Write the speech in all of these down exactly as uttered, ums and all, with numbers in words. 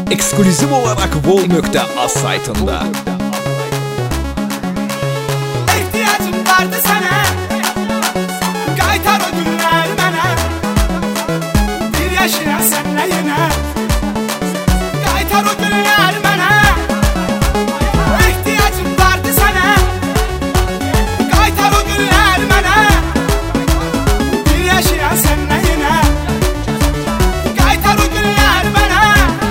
Eksklüziv olarak vol nokta az saytında. İhtiyacım vardı sana, qaytar o günler mənə. Bir yaşayan senle yine, qaytar o günler mənə. İhtiyacım vardı sana, qaytar o günler mənə. Bir yaşayan senle yine, qaytar o günler mənə.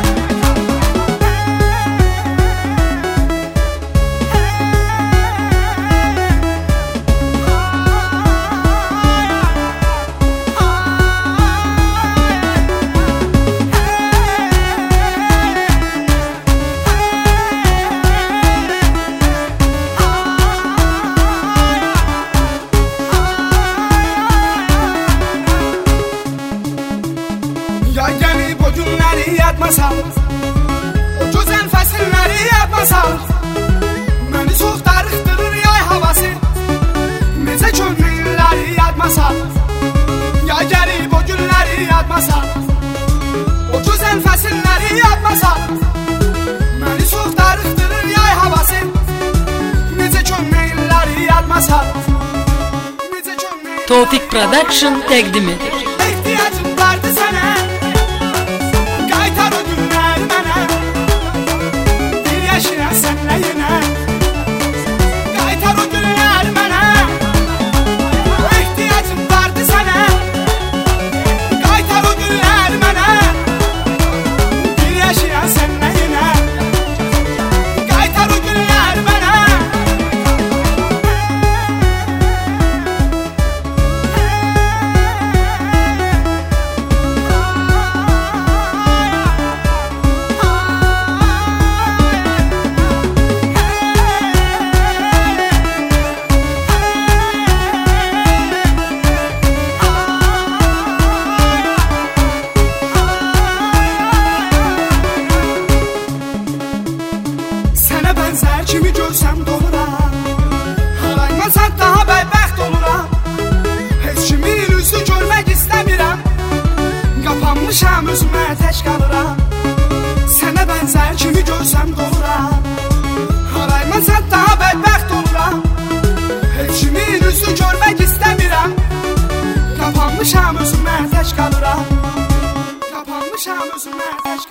Ya gelip o günleri yatmasam, o güzel fəsilləri yatmasam, məni çox darıxdırır yay havası, necə köhnə illəri yatmasam. Ya gelip o günləri yatmasam, o güzel fəsilləri yatmasam, məni çox darıxdırır yay havası, necə köhnə illəri yatmasam. Necə köhnə illəri Tofik Production təqdim edir. İhtiyacım vardı sana, qaytar o günler mənə. Bir yaşayan senle yine, qaytar o günler mənə. İhtiyacım vardı sana, qaytar o günler mənə. Bir yaşayan senle yine, qaytar o günler mənə. Sənə bənzər kimi görsəm doluram, haraymasan daha bədbəxt oluram. Heç kimin üzü görmək istəmirəm, qapanmışam özümə tək qalıram. Sənə bənzər kimi görsəm doluram, haraymasan daha bədbəxt oluram. Heç kimin üzü görmək istəmirəm, qapanmışam özümə tək qalıram. Qapanmışam özümə tək